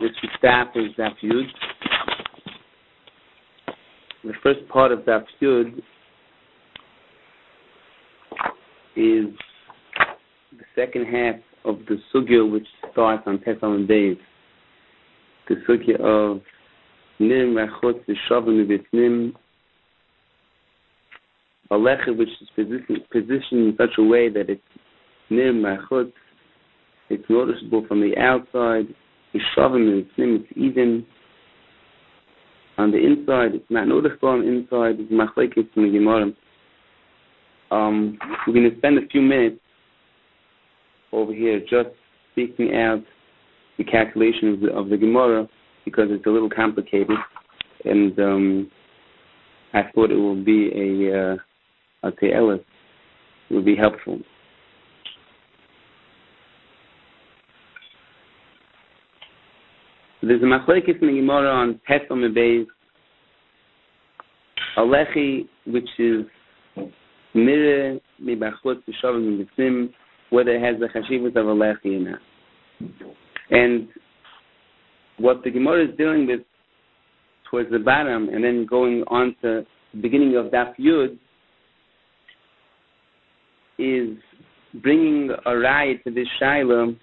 which we start with Daf Yud. The first part of Daf Yud is the second half of the sugya, which starts on Pesach days. The sugya of Nim Rachot V'Shavim V'Tnim, Alecha, which is positioned in such a way that it's Nim Rachot, it's noticeable from the outside. V'Shavim V'Tnim, it's even. On the inside, it's not noticeable on the inside. It's machlekes in the Gemara. We're going to spend a few minutes over here just speaking out the calculations of the Gemara because it's a little complicated, and I thought it will be a te'eles. It will be helpful. There's a machlekes in the Gemara on Pesach Mebeis, Alechi, which is Mire Mibachot V'Shavim V'Tnim, whether it has the chashivas of Alechi or not. And what the Gemara is dealing with towards the bottom, and then going on to the beginning of Daf Yud, is bringing a raya to this shaila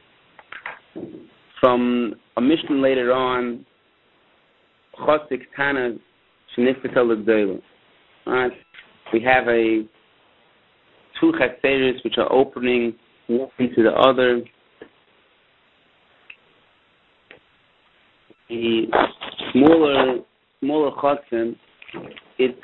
from a mission later on, Chosik Tana Shnifetel L'Gdoila. We have two chaseres which are opening one into the other. The smaller chasen, it's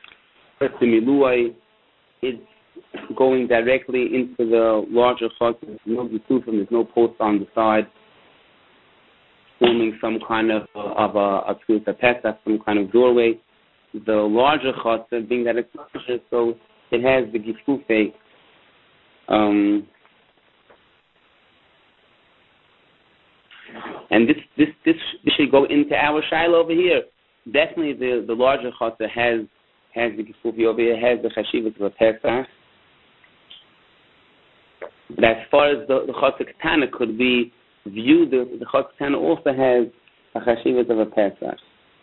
going directly into the larger chasen. There's no post on the side, forming some kind of a Pesach, some kind of doorway. The larger chatzah, being that it's larger, so it has the gifufe. And this should go into our shaila over here. Definitely, the larger chatzah has the gifufe over here, has the chashivas of a Pesach. But as far as the chatzah ketana, could we view the chatzah ketana also has a chashivas of a Pesach.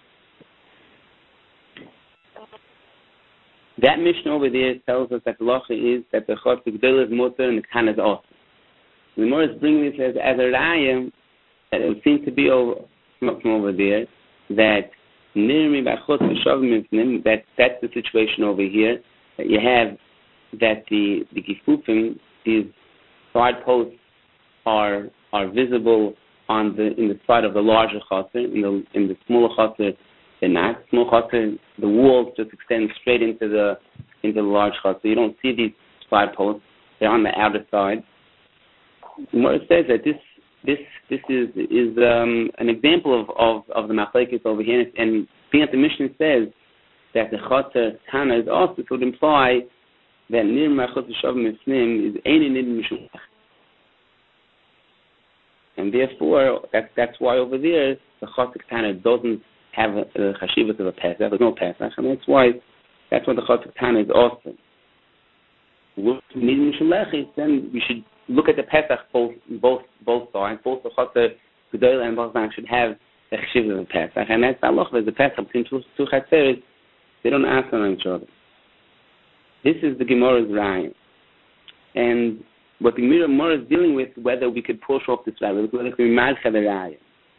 That mission over there tells us that the lacha is that the chatzah gedolah is mutter and the ketana is also. The Gemara is bringing this as a raya that it seems to be from over there that nirmi b'achot v'shavim v'tnim, that's the situation over here, that you have that the gifufim, these side posts are visible in the side of the larger chatzah. In the smaller chatzah, they're not. Small chatzah, the walls just extend straight into the large chatzah. You don't see these side posts; they're on the outer side. Gemara says that this is an example of the machlekes over here, and being that the Mishnah says that the chatzah tana is also, would imply that nir machot v'shavim v'tnim is ein nid mishulach. And therefore, that's why over there the chatzah tana doesn't have a chashivas of a Pesach. There's no Pesach, and that's why the chatzah tana is also. Then we should look at the Pesach both sides. Both the chatzah gedolah and Pesach should have the chashivas of a Pesach, and that's halacha. The Pesach between two chatzeres, they don't answer on each other. This is the Gemara's raya, and what the Gemara is dealing with, whether we could push off this raya, whether we can malcha the raya.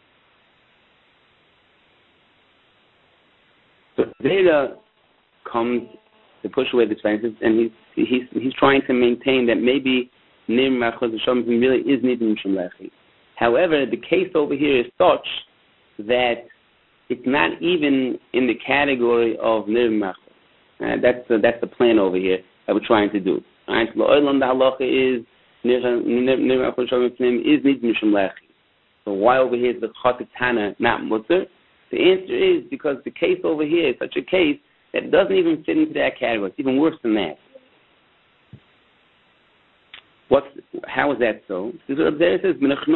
So Zera comes to push away this raya, and he's trying to maintain that maybe Nim Machos V'Shavim really is Nidim Shemlechi. However, the case over here is such that it's not even in the category of Nim Machos. That's the plan over here that we're trying to do. Alright, so the oilam the halacha is Nim Machos V'Shavim is Nidim Shemlechi. So why over here is the chatzah tana not mutter? The answer is because the case over here is such a case that doesn't even fit into that category. It's even worse than that. How is that so? Because there it says,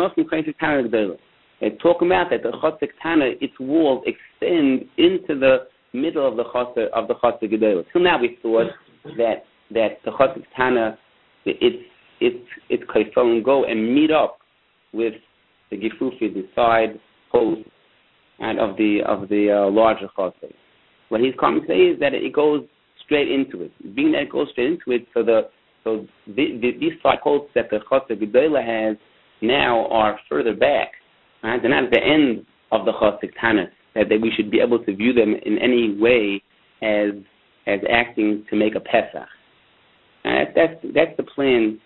it's talking about that the chatzah tana, its walls extend into the middle of the chatzah gedolah. Till now we thought that the chatzah tana, its kaifel and go and meet up with the gefufi, the side post and of the larger chosek. What he's coming to say is that it goes straight into it. Being that it goes straight into it, these 5 posts that the chosek gedola has now are further back. Right? They're not at the end of the chosek tana, that we should be able to view them in any way as acting to make a pesach. That's the plan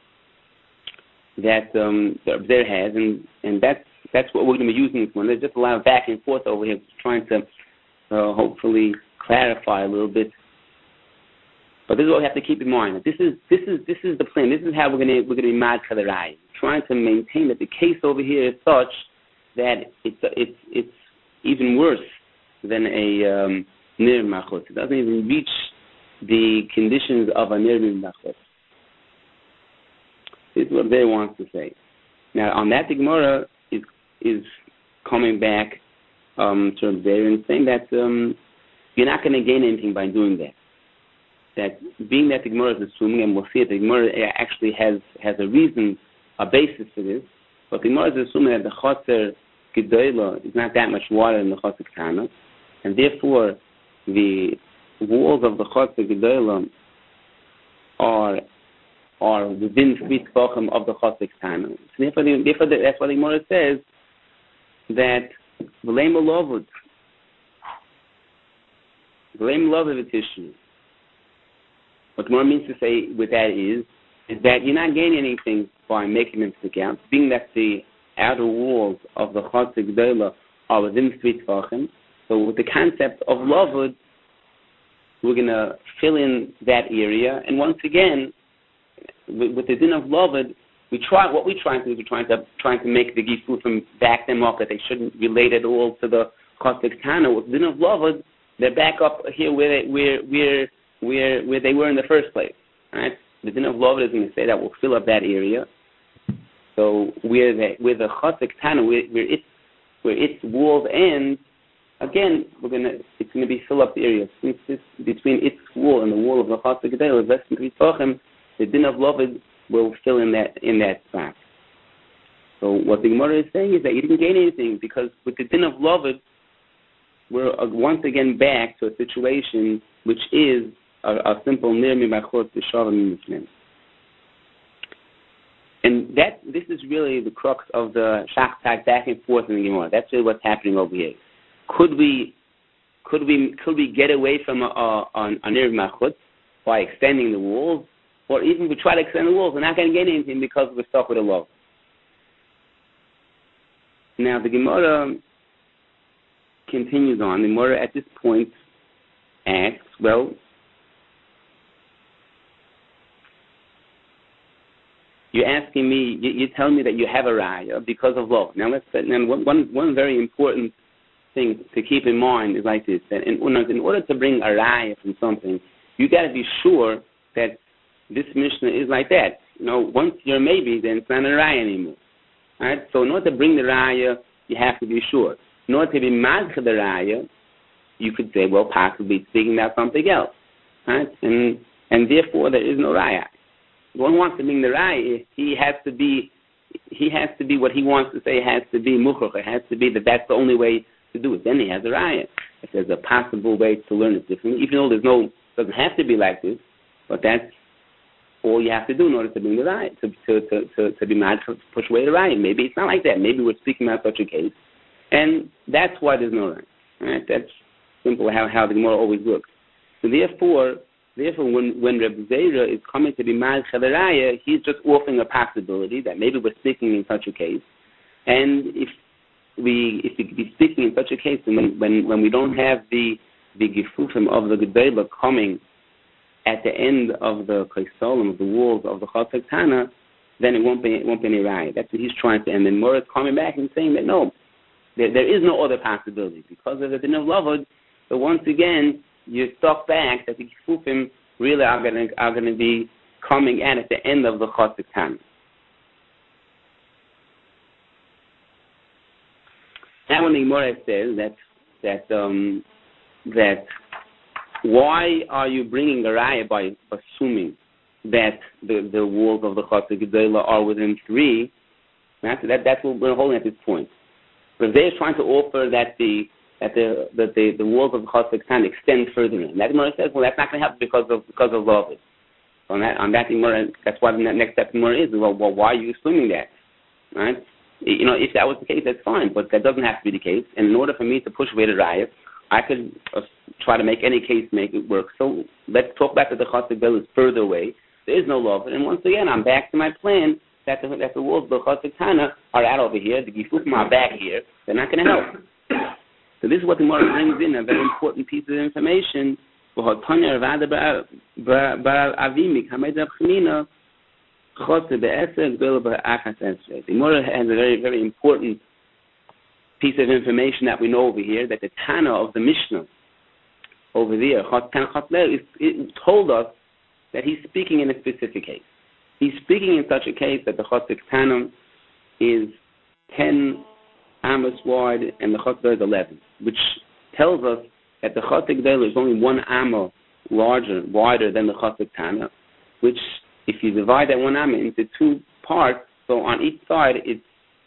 that the Rebbezer has, and that's what we're going to be using this one. There's just a lot of back and forth over here, trying to hopefully clarify a little bit. But this is what we have to keep in mind. This is the plan. This is how we're going to be mad chaderai, trying to maintain that the case over here is such that it's even worse than a nir machutz. It doesn't even reach the conditions of a nir machutz. This is what they want to say. Now, on that, the Gemara is coming back to there and saying that you're not going to gain anything by doing that. That being that the Gemara is assuming, and we'll see it, the Gemara actually has a reason, a basis for this, but the Gemara is assuming that the Choser Gedola is not that much water in the Choser Ketana, and therefore the walls of the Choser Gedola are within 3 tefachim of the Choser Ketana. So therefore, that's why the Gemara says that V'leim Lovud issue. What the Gemara means to say with that is that you're not gaining anything by making them stick out, being that the outer walls of the Choser Gedola are within 3 tefachim. So with the concept of Lovud, we're going to fill in that area, and once again, with the din of Lovud, what we're trying to do is we're trying to make the Gifufim back them up, that they shouldn't relate at all to the Choser Ketana. With the din of Lovud, they're back up here where they were in the first place. Right? The din of Lovud is going to say that we'll fill up that area. So where the Choser Ketana, where its walls end, again, it's going to be fill up the area. Since between its wall and the wall of the Choser Gedola is less than 3 tefachim, the din of Lovud will fill in that spot. So what the Gemara is saying is that you didn't gain anything, because with the din of Lovud, we're once again back to a situation which is a simple nir mimachot b'shavim mifnim. And this is really the crux of the shachtag back and forth in the Gemara. That's really what's happening over here. Could we get away from a nir machut by extending the walls, or even if we try to extend the walls, we're not going to get anything because we're stuck with a law? Now the Gemara continues on. The Gemara at this point asks, well, you're asking me, you're telling me that you have a raya because of law. Now one very important thing to keep in mind is like this, that in order to bring a raya from something, you got to be sure that this Mishnah is like that. Once you're maybe, then it's not a raya anymore. All right? So in order to bring the raya, you have to be sure. In order to be madcha the raya, you could say, well, possibly speaking about something else. All right? And therefore there is no raya. One wants to bring the raya, he has to be what he wants to say has to be mukhrach. It has to be that's the only way to do it. Then he has a raya. If there's a possible way to learn it differently, even though doesn't have to be like this, but that's all you have to do in order to bring the raya, to be mad, to push away the raya. Maybe it's not like that. Maybe we're speaking about such a case, and that's why there's no raya. Right? That's simple how the Gemara always looks. So therefore, when Rebbezer is coming to be mad chaderaya, he's just offering a possibility that maybe we're speaking in such a case, and if we be speaking in such a case, and when we don't have the gifufim of the gedola coming at the end of the kaisolim, of the walls of the Choser Ketana, then it won't be any raya. That's what he's trying to. And then Morah is coming back and saying that no, there is no other possibility because of the din of Lovud. So once again, you're stuck back that the gifufim really are going to be coming at the end of the Choser Ketana. Now when the Gemara says that why are you bringing a raya by assuming that the walls of the Choser Gedola are within 3? That's what we're holding at this point. Rav Zeir is trying to offer that the walls of the Chosek Tana extend further in. That Gemara says, well, that's not going to help because of Lovid. On that Gemara, that's why the next step Gemara is, well, why are you assuming that? Right? If that was the case, that's fine, but that doesn't have to be the case. And in order for me to push away the Raya, I could try to make any case make it work. So let's talk back that the Chosek Bel is further away. There is no Lovid. And once again, I'm back to my plan that the walls of the Chosek Tana are out over here. The Gifufim are back here. They're not going to help. So this is what the Gemara brings in, a very important piece of information. The Gemara has a very, very important piece of information that we know over here, that the Tana of the Mishnah over there, it told us that he's speaking in a specific case. He's speaking in such a case that the Chosek Tana is 10 Amos wide and the Chosek is 11, which tells us that the Chosek Gdela is only 1 Amma wider than the Chosek Tana, which, if you divide that 1 Amma into 2 parts, so on each side it's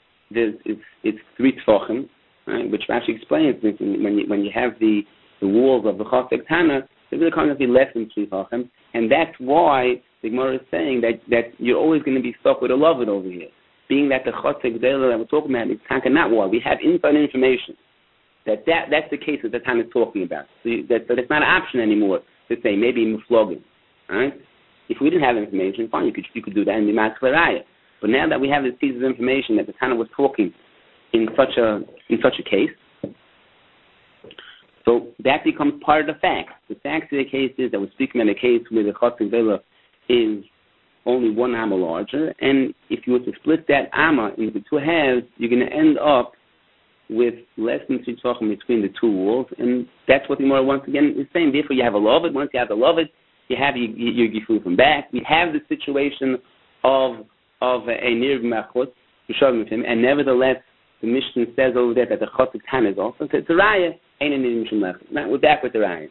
3 Tfachim, right, which actually explains when you have the walls of the Chosek Tana, they're going to kind of be less than 3 Tfachim, and that's why the Gemara is saying that you're always going to be stuck with a Lovid over here. Being that the Chosek Gdela that we're talking about is kind of not why. We have inside information that's the case that the Tana is talking about. So it's not an option anymore to say maybe Muflogin. Right? If we didn't have information, fine, you could do that in the Matzleraya. But now that we have this piece of information that the Tana was talking in such a case, so that becomes part of the facts. The facts of the case is that we're speaking in a case where the Chosek Gdela is only 1 Amma larger, and if you were to split that Amma into 2 halves, you're going to end up with less than 3 Tfachim between the 2 walls, and that's what the Gemara once again is saying. Therefore, you have a Lovid. Once you have the Lovid, you have your Gifufim back. We have the situation of a Nir Machut, and nevertheless, the Mishnah says over there that the Chosek Tana is also. So it's a Raya, ain't a Nir Machut. Now, we're back with the Raya.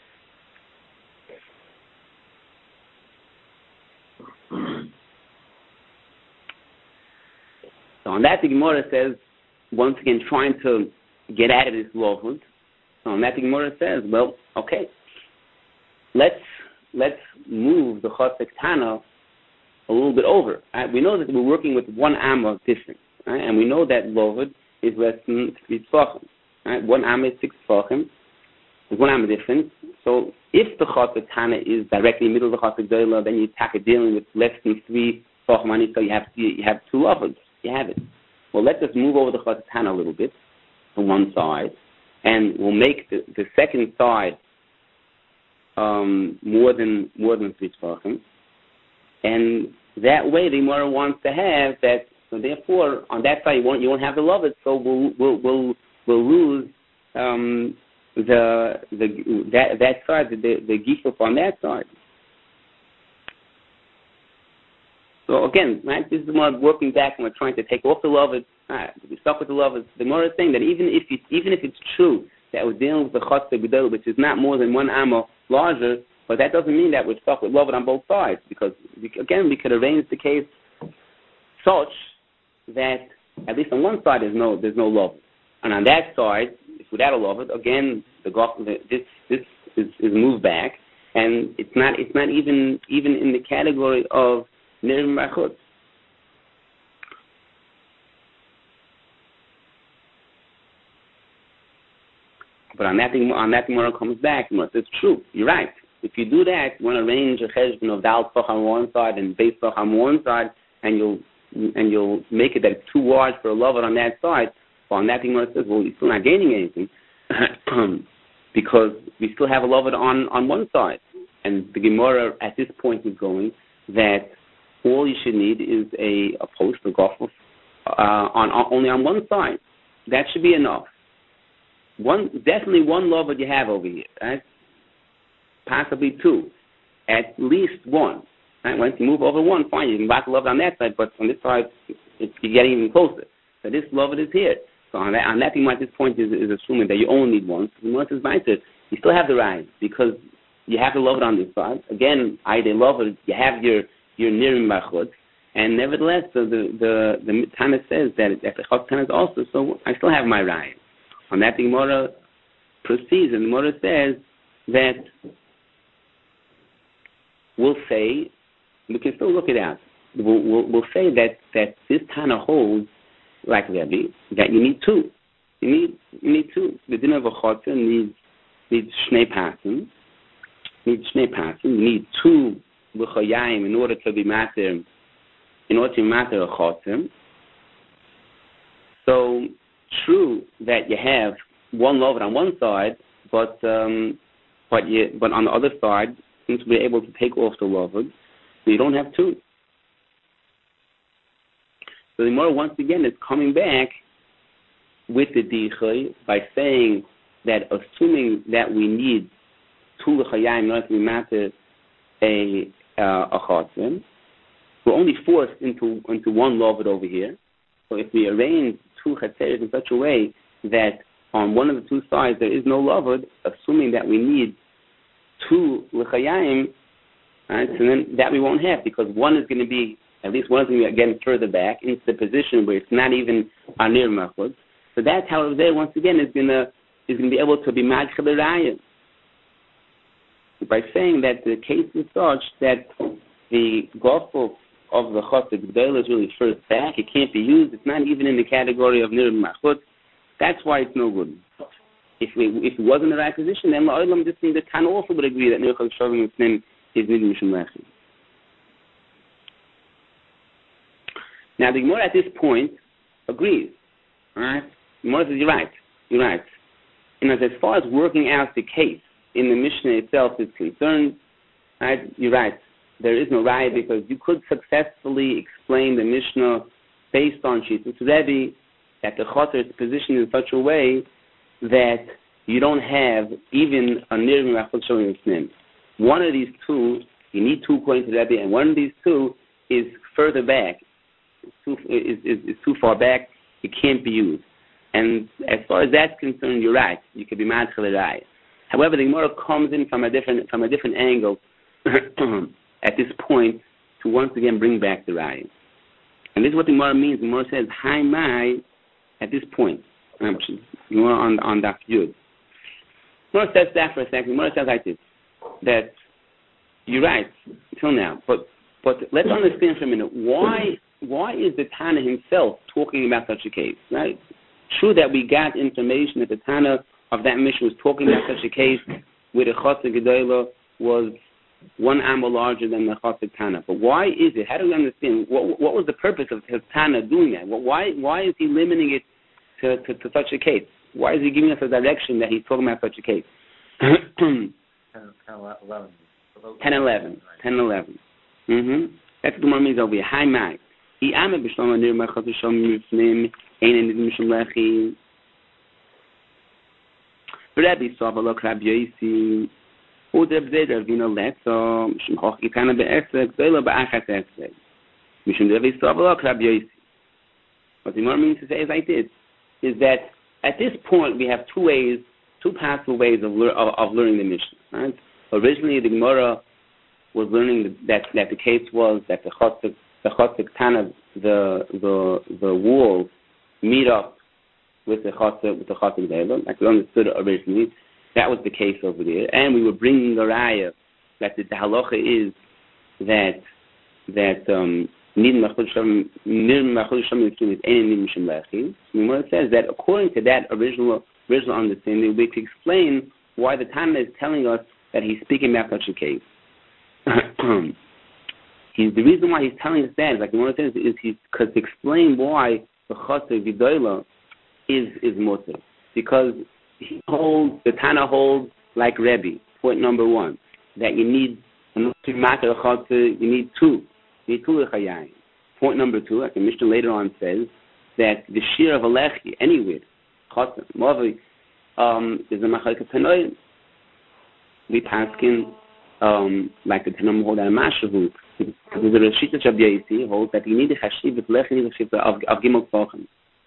So on that, the Gemara says, once again, trying to get out of this Lovid. So on that, the Gemara says, well, okay, let's move the Chosek Tana a little bit over. Right? We know that we're working with 1 Amma difference, right? And we know that Lovid is less than 3 Tfachim. Right? 1 Amma is 6 Tfachim. There's 1 Amma difference. So if the Chosek Tana is directly in the middle of the Chosek Gdela, then you tackle dealing with less than 3 Tfachim, so you have 2 Lovids. You have it. Well, let's just move over the Chosek Tana a little bit to one side, and we'll make the second side more than 3 Tfachim, and that way the Gemara wants to have that. So therefore, on that side you won't have the Lovid, so we'll lose that side, the Gifuf on that side. So again, right, this is more working back and we're trying to take off the Lovid. We're stuck with the Lovid. The Gemara is saying that even if it's true that we're dealing with the Chosek Gdela, which is not more than 1 Amma larger, but that doesn't mean that we're stuck with Lovid on both sides, because we could arrange the case such that at least on one side there's no Lovid, and on that side, if without a Lovid, again this is moved back, and it's not even in the category of Nir Machut. But on that Gemara comes back. Gemara says, true, you're right. If you do that, you want to arrange a cheshbon of Dal Tzach on one side and Beis Tzach on one side, and you'll make it that it's too large for a Lovid on that side. Well, on that Gemara says, well, you're still not gaining anything because we still have a Lovid on one side. And the Gemara at this point is going that all you should need is a post, a gofuf, only on one side. That should be enough. Definitely 1 Lovid you have over here, right? Possibly 2, at least 1. Right? Once you move over 1, fine, you can back the Lovid on that side, but on this side, you're getting even closer. So this Lovid is here. So on that thing, at this point is assuming that you only need 1. So the Gemara says, you still have the right, because you have the Lovid on this side. Again, Aydei Lovid, you have your Nir Machut, And nevertheless, the Tana says that the Chot Tana is also, so I still have my raya. On that, the Gemara proceeds, and the Gemara says that we'll say, we can still look it out. We'll say that this Tana holds, like Rebbe, that you need two. You need two. The din of a chotzer needs shnei pasim. You need two l'chayayim in order to be matter. In order to matter a chotzer. So true that you have one lovet on one side, but on the other side, since we're able to take off the lovet, so you don't have two. So the Gemara once again is coming back with the dichai by saying that assuming that we need two l'chayayim in order to be matter a chotzer, we're only forced into one lovet over here. So if we arrange two chatzeres in such a way that on one of the two sides there is no lovet, assuming that we need two l'chayayim, right, so then that we won't have, because one is going to be, at least one is going to be again further back into the position where it's not even anir machud. So that's how there once again is going to be able to be madchel raya. By saying that the case is such that the gospel of the chotzer g'dayla is really first back, it can't be used, it's not even in the category of nir machut, that's why it's no good. If it wasn't in the right position, then la'olam just the Tana also would agree that nir chotzer shavim is nid mishum lechi. Now the Gemara at this point agrees. Alright? The Gemara says, you're right. And as far as working out the case in the Mishnah itself is concerned, right, you're right. There is no raya because you could successfully explain the Mishnah based on Shitas Rebbe that the chotzer is positioned in such a way that you don't have even a nir machud showing snim. One of these two, you need two according to Rebbe, and one of these two is further back. Is too far back. It can't be used. And as far as that's concerned, you're right. You could be madchel raya. However, the Gemara comes in from a different angle at this point to once again bring back the raya. And this is what the Gemara means. The Gemara says, "Hi mai," at this point. Gemara on Daf Yud. The Gemara says that for a second. The Gemara says like this, that you're right until now, but let's understand for a minute why is the Tana himself talking about such a case, right? True that we got information that the Tana of that mission was talking about such a case where the chotzer g'dayla was one amma larger than the chotzer Tana. But why is it? How do we understand? What was the purpose of his Tana doing that? Why is he limiting it to such a case? Why is he giving us a direction that he's talking about such a case? 10 and 11. That's what the Gemara means over here. Hi, Mike. He ame b'shlom anir machot shom mifnim ein nid mishum lechi. Rabbi Savalok Rabbi Yosi Udeb Zeder Vina Letzo Mishum Hoch Itana be'esek Zela ba'achat esek Mishum Rabbi Savalok Rabbi Yosi. What the Gemara means to say is like this, is that at this point we have two possible ways of learning the Mishnah. Right? Originally the Gemara was learning that the case was that the chotzer Tana, the walls meet up with the chotzer g'dayla, like we understood originally. That was the case over there, and we were bringing the raya that the halacha is that nid machud sham is ein mishum lechi. It says that according to that original understanding, we can explain why the Tana is telling us that he's speaking about such a case. The reason why he's telling us that, like the Gemara says, is because to explain why the chotzer g'dayla is mutter, because the Tana holds like Rebbe. Point number one, that you need to matter chotzer, you need two l'chayayim. Point number two, like the Mishnah later on says, that the shir of a lechi anywhere chotzer mavi is a machlokes tanoim. We paskin like the Tanam hold on Mashavu. The Rashita Shabyaisi holds that you need a chashivah lechi, you need a chashivah of gimel tzochem.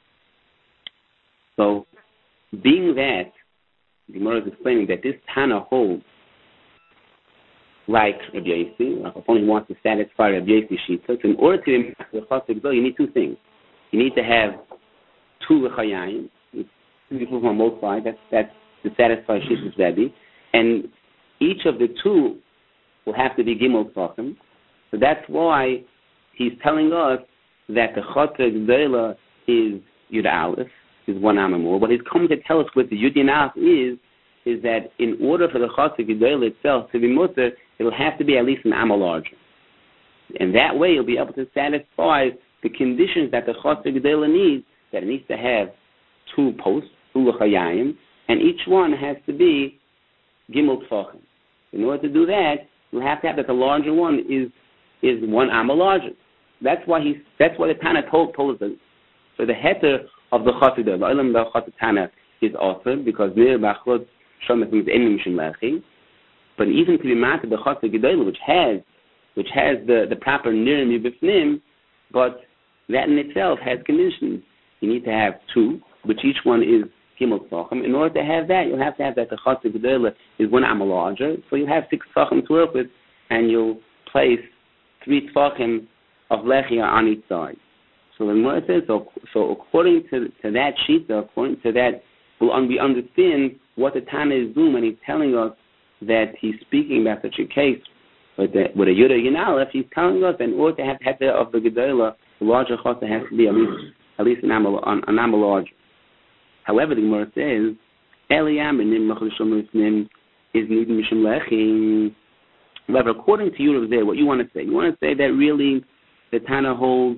So, being that, the Gemara is explaining that this Tana holds like Rabbi Yossi. If only wants to satisfy Rabbi Yossi Shita. So in order to be the Chassid Gedol, you need two things. You need to have two L'chayayim, two people on both sides. That's to satisfy Shita's Rebbe. And each of the two will have to be Gimel Tzachim. So that's why he's telling us that the Chassid Gedol is Yud Aleph, is one Amamur. What he's coming to tell us with the Yud Aleph is that in order for the Chassid Gedol itself to be mutter, it will have to be at least an Amma larger. And that way you'll be able to satisfy the conditions that the Chassid Gedol needs, that it needs to have two posts, two L'chayayim, and each one has to be Gimel Tfachim. In order to do that, you'll have to have that the larger one is one Amma larger. That's why the Tana told us that. So the heter of the Chassid Gedol, Olam the Chassid Tana, is also because Nir Bachot Shomet means Enim Mishim Lechi. But even to be matter the Chassid Gedol, which has the proper Nir Mibifnim, but that in itself has conditions. You need to have two, which each one is Gimel Tzachim. In order to have that, you'll have to have that the Chassid Gedol is one Amma larger. So you have 6 Tzachim to work with, and you'll place 3 Tzachim of Lechi on each side. So the Gemara says, so according to that Shita, according to that, we understand what the Tana is doing when he's telling us that he's speaking about such a case with a Yudah Yin Aleph. He's telling us that in order to have Heter of the Gedolah, the larger Chassid has to be at least an Amma larger. However, the Gemara says, Eliyam Benim Machal is Nid Mishum Lechi. However, according to you there, what you want to say? You want to say that really the Tana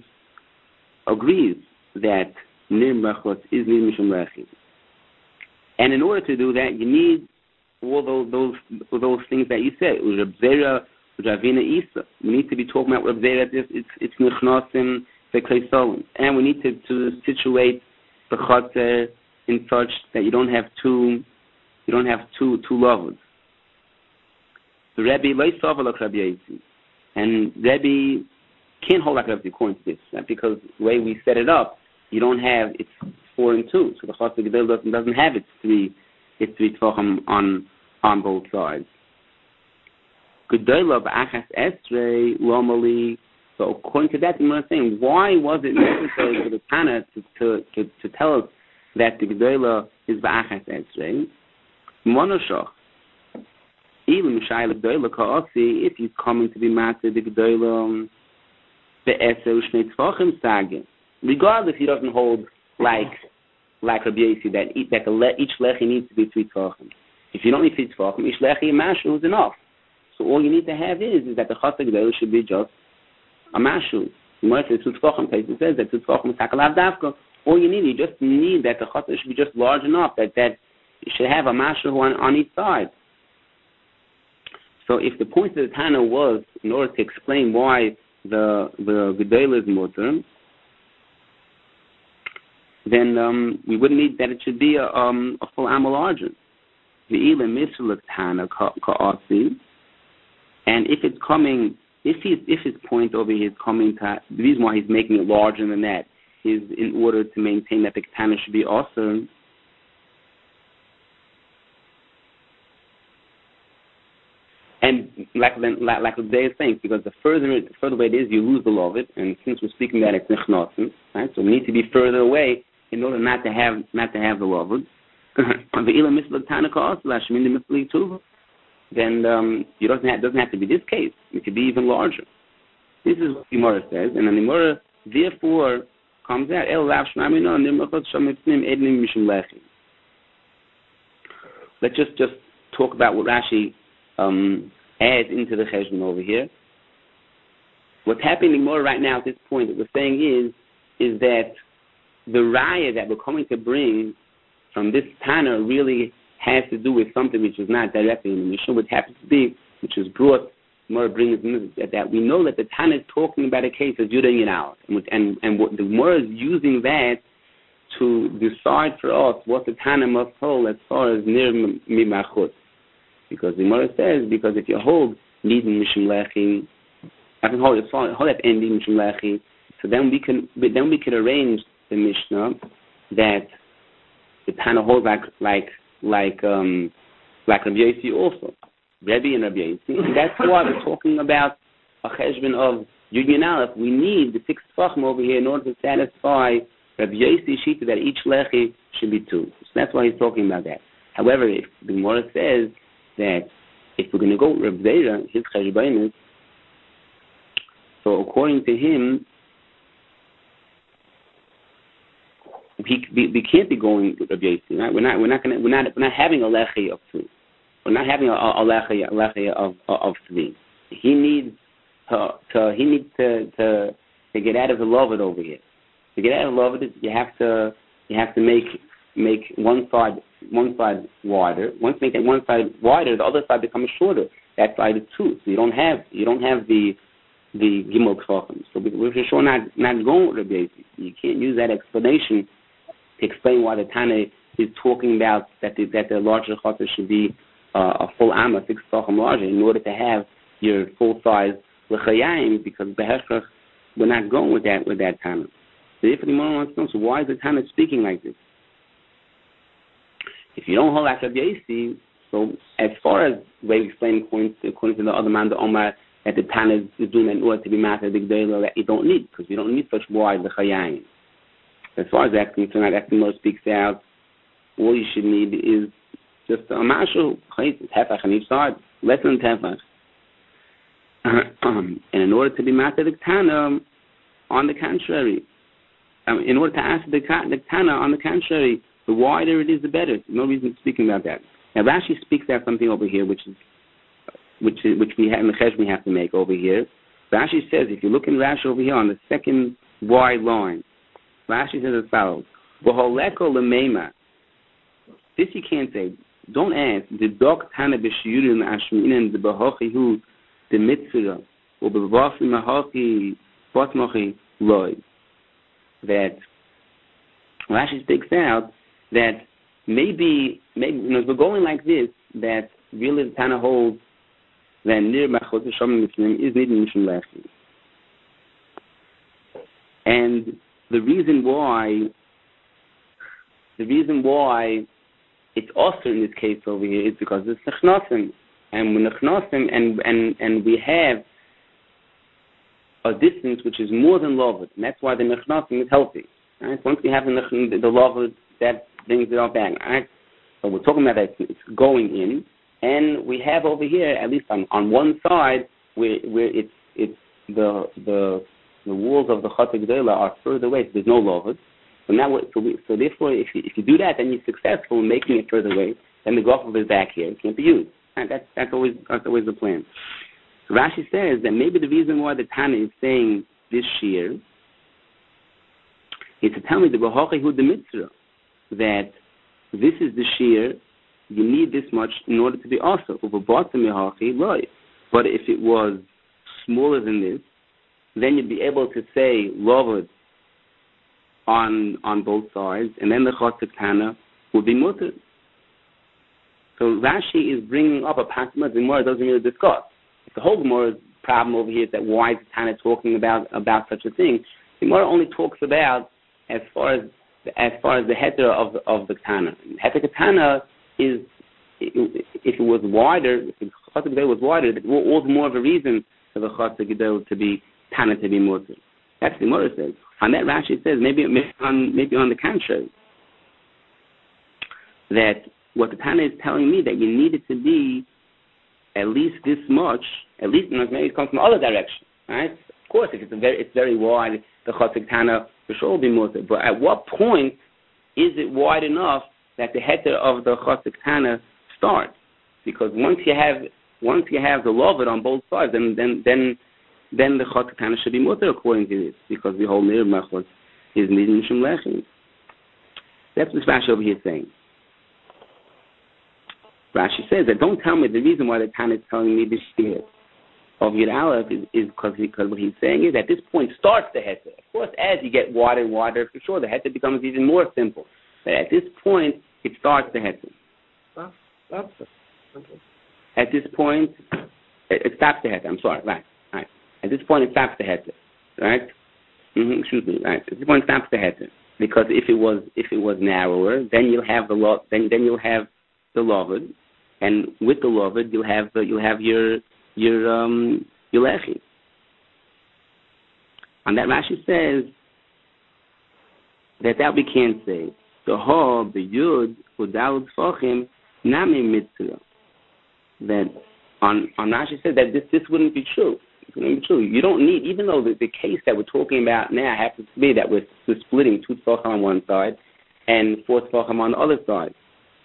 agrees that Nir Machal is Nid Mishum Lechi. And in order to do that, you need all those things that you said. Reb Zera, Ravina Isa. We need to be talking about Reb Zera. It's Nichnasim V'Klei Solom, and we need to situate the Chatzar in such that you don't have two levels. The Rebbe Lo Sava Like Rabbi Yossi, and Rebbe can't hold like Rabbi according to this, right? Because the way we set it up, you don't have it's 4 and 2, so the Chassid Gedol doesn't have its three Tvachim on both sides. Gedolah b'achas esrei lomali. So according to that, I'm saying, why was it necessary for the Tana to tell us that the Gedolah is b'achas esrei? Monoshach. Even Shayla Gedolah ka'asi, if he's coming to be master the Gedolah be'eser shnei Tvachim sage. Regardless, he doesn't hold like Rabbi Yossi that each lechi needs to be 3 Tvachim. If you don't need 3 Tvachim, each lechi mashu is enough. So all you need to have is that the Chassid Gedol should be just a mashu. You might say 2 Tvachim, place it says that 2 Tvachim is takalav davka. All you just need that the Chassid should be just large enough that you should have a mashu on each side. So if the point of the Tana was in order to explain why the Gedol is mutter, then we wouldn't need that it should be a full Amma larger. Ve'ila mishlek Tana ka'asi, and if it's coming, if his point over here is coming to the reason why he's making it larger than that is in order to maintain that the Tana should be awesome. And like the day is saying, because the further away it is, you lose the loved. And since we're speaking that it's nichnasim, right? So we need to be further away in order not to have the loved. Then it doesn't have to be this case. It could be even larger. This is what the Gemara says, and then the Gemara therefore comes out. Let's just talk about what Rashi adds into the cheshbon over here. What's happening more right now at this point that we're saying is that the raya that we're coming to bring from this Tana really has to do with something which is not directly in the Mishnah, which happens to be, which is brought, Gemara brings that we know that the Tana is talking about a case of Yudah Yin Aleph, and what the Gemara is using that to decide for us what the Tana must hold as far as Nir Mimachut. Because the Gemara says, because if you hold Nidin Mishum Lechi, I can hold that ending Mishum Lechi, so then we can arrange the Mishnah that the Tana holds like Rabbi Yossi also. Rebbe and Rabbi Yossi, and that's why we're talking about a cheshbon of Yud Aleph. We need the 6 tefachim over here in order to satisfy Rabbi Yossi Shita that each lechi should be 2. So that's why he's talking about that. However, if the Gemara says that if we're going to go with Rabbi Zera, his cheshbon is, so according to him, we can't be going with Rabbi Yossi. Right? We're not having a lechi of 2. We're not having a lechi of 3. He needs to get out of the lovet over here. To get out of the lovet, you have to make one side wider. Once you make that one side wider, the other side becomes shorter. That side is 2. So you don't have the gimel tefachim. So we're for sure not going with Rabbi Yossi. You can't use that explanation to explain why the Tana is talking about that the larger chata should be a full amma, 6 tefachim larger, in order to have your full size l'chayayim, because beheshach we're not going with that Tana. So if anyone wants to know, so why is the Tana speaking like this? If you don't hold like Rabbi Yossi, so as far as the way we explain according to the other man, the Omar, that the Tana is doing in order to be master the Gdela, that you don't need, because you don't need such wide l'chayayim. As far as that concerned, that Gemara speaks out, all you should need is just a mashu, tefach on each side, less than tefach. And in order to be master the Tana, on the contrary, in order to ask the Tana, on the contrary, the wider it is, the better. No reason speaking about that. Now Rashi speaks out something over here, which we have in the chesh we have to make over here. Rashi says, if you look in Rashi over here on the second wide line, Rashi says as follows: "V'holeko l'meima." This you can't say. Don't ask. The dok Tana b'shiyurin ashminen the b'hochihu the mitzvah or b'vafi mahochi botmochi loy. That Rashi speaks out that maybe we're going like this, that really the Tana holds that nir machot shom mitzvim is nidin mishum lechi. And the reason why it's also in this case over here is because it's nechnosim, and when nechnosim and we have a distance which is more than lovet, and that's why the nechnosim is healthy. Right? Once we have the lovet, that brings it all back. Right? So we're talking about that it's going in, and we have over here, at least on one side, where it's the walls of the Chata G'dayla are further away, so there's no lovet. So therefore, if you do that, then you're successful in making it further away. Then the Goffel is back here; it can't be used. And that's always the plan. So Rashi says that maybe the reason why the Tana is saying this shear is to tell me the B'hochihu the mitzvah, that this is the shear. You need this much in order to be also over bottom mehachi loy. But if it was smaller than this, then you'd be able to say lovet on both sides, and then the Chotzik Tana would be mutter. So Rashi is bringing up a passage the Gemara doesn't really discuss. The whole Gemara's problem over here is that why is the Tana talking about such a thing? The Gemara only talks about as far as the heter of the Tana. Heter Tana is, if it was wider, if the Chotzik was wider, it was more of a reason for the Chotzik to be Tana to be mutter. That's the Gemara says. On that Rashi says maybe on the contrary, that what the Tana is telling me that you need it to be at least this much, at least maybe it comes from the other direction, right? Of course, if it's very wide, the Chotzik Tana for sure will be mutter. But at what point is it wide enough that the heter of the Chotzik Tana starts? Because once you have the lovet on both sides, then the Chotzik Tana should be mutter according to this, because the whole Nir Machot is Nidin Mishum Lechi. That's what Rashi over here is saying. Rashi says that don't tell me the reason why the Tana is telling me this year of Yud Aleph is because what he's saying is at this point starts the heter. Of course, as you get wider and wider, for sure, the heter becomes even more simple. But at this point, it starts the heter. At this point, it stops the heter. I'm sorry, right. At this point, it stops the heter, right? Excuse me, right? At this point, it stops the heter, because if it was narrower, then you'll have then you'll have the lovet, and with the lovid you'll have your lechi. And that Rashi says that we can't say. The ha, the yud, udal tzfachim, nami mitzvah. That on Rashi says that this wouldn't be true. It wouldn't be true. You don't need, even though the case that we're talking about now happens to be that we're splitting 2 tzfachim on one side and 4 tzfachim on the other side.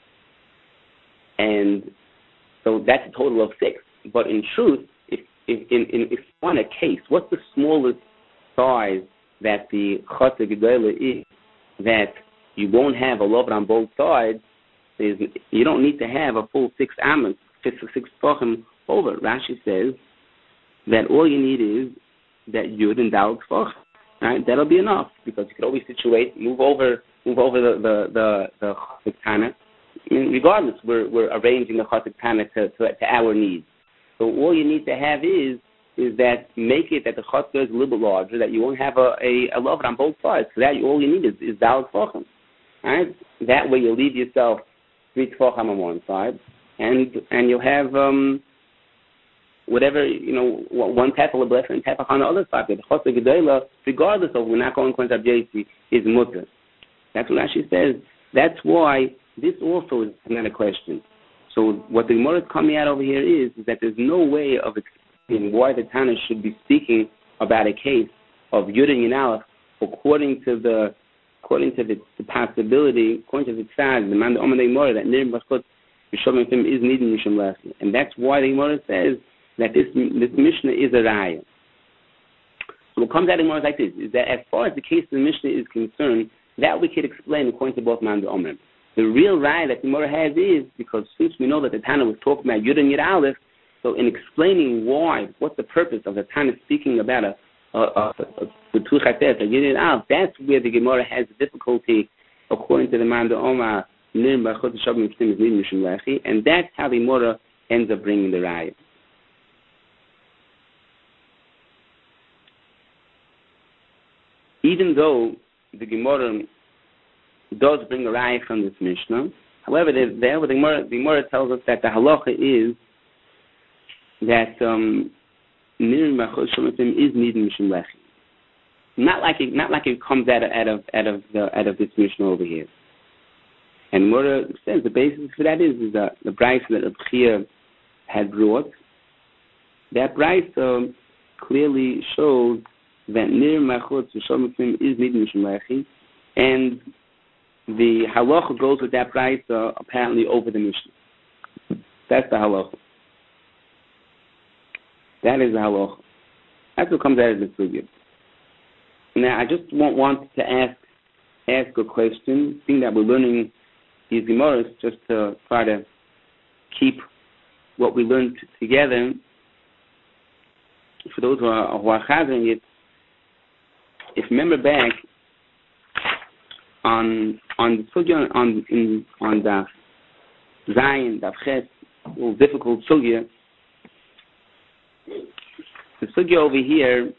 And so that's a total of 6. But in truth, if on a case, what's the smallest size that the chotzer gedolah is that you won't have a lover on both sides? You don't need to have a full 6 amos, 6 tzfachim over. Rashi says that all you need is that yud and dal tzfachim. Right? That'll be enough, because you can always situate, move over the chotzer kana. I mean, regardless, we're arranging the chotzer kana to our needs. So all you need to have is that make it that the chotzer is a little bit larger, that you won't have a lover on both sides. So that all you need is dal tzfachim. Right? That way you'll leave yourself 3 tzfachim on one side, and you'll have whatever, one tefel of blessing and tefel on the other side. The chotzer gedolah, regardless of we're not going to JC, is mutter. That's what Rashi says. That's why this also is not a question. So what the Gemara is coming out over here is that there's no way of explaining why the Tana should be speaking about a case of Yud and Yinalef according to the possibility, according to the tzad, the man the Omer Gemara, that Nir Bashkot Yishovim is needing Mishum Lechi. And that's why the Gemara says that this Mishnah is a raya. So what comes out of the Gemara is like this, is that as far as the case of the Mishnah is concerned, that we could explain according to both man the Omer. The real raya that the Gemara has is, because since we know that the Tana was talking about Yud and Yud Aleph, so in explaining what's the purpose of the Tana speaking about the Tuch HaTef, a Yud and Aleph, that's where the Gemara has difficulty, according to the man the Omer, and that's how the Gemara ends up bringing the raya. Even though the Gemara does bring a raya from this Mishnah, however, the Gemara tells us that the halacha is that Nir Machot Shomatim is needing Mishum Lechi. Not like it comes out of this Mishnah over here. And Gemara says the basis for that is that the brayso that Reb Chia had brought. That brayso clearly shows that Nir Machot Shomatim is needing Mishum Lechi, and the halacha goes with that brayso apparently over the Mishnah. That's the halacha. That is the halacha. That's what comes out of the sugya. Now, I just want to ask a question, seeing that we're learning these Gemaras just to try to keep what we learned together. For those who are gathering it, if you remember back on the sugya on Daf Zayin, Daf Ches, a little difficult sugya. The sugya over here,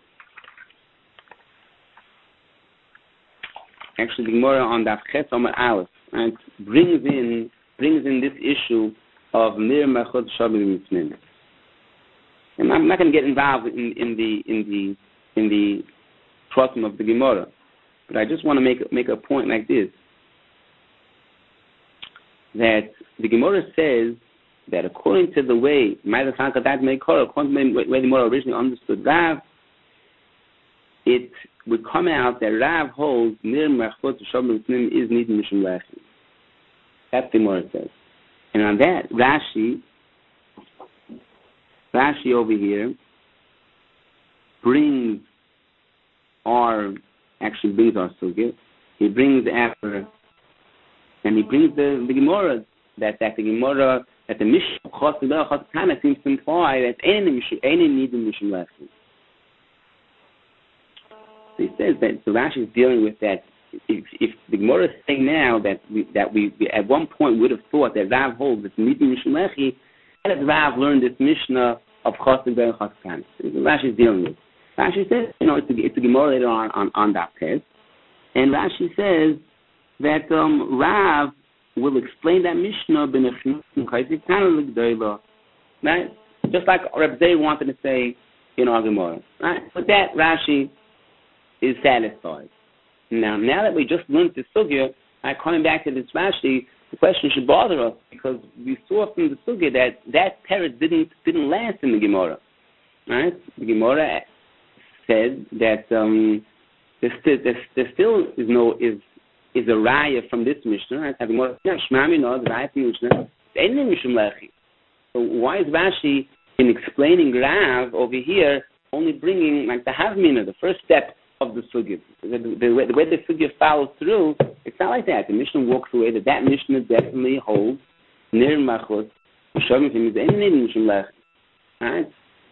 actually the Gemara on Daf Ches Omer Aleph, right, brings in this issue of Nir Machot Shabbat Mitzvah. And I'm not going to get involved in the problem of the Gemara, but I just want to make a point like this, that the Gemara says that according to the way according to the way the Gemara originally understood Rav, it would come out that Rav holds Nir Machot Shabbat Mitzvah is needing Mishum Lechi. That's the Gemara says. And on that, Rashi over here brings our sugya. He brings the Gemara that the Gemara that the Mishnah Chos Kana seems to imply that any need in Mishum Lechi. So he says that so Rashi is dealing with that. If the Gemara is saying now that we at one point would have thought that Rav holds that need in Mishum Lechi, how does Rav learn this Mishnah of Chos and Chos Kana? Rashi is dealing with. Rashi says, it's a Gemara later on that test, and Rashi says that Rav will explain that Mishnah right? Just like Reb Zay wanted to say in our Gemara, right? With that, Rashi is satisfied. Now that we just learned the sugya, coming back to this Rashi, the question should bother us because we saw from the sugya that teretz didn't last in the Gemara, right? The Gemara said that there still is a raya from this Mishnah, right? So why is Rashi in explaining Rav over here only bringing like the Havmina, the first step of the sugya? The way the sugya follows through, it's not like that. The Mishnah walks away that Mishnah definitely holds Nir Machos, right?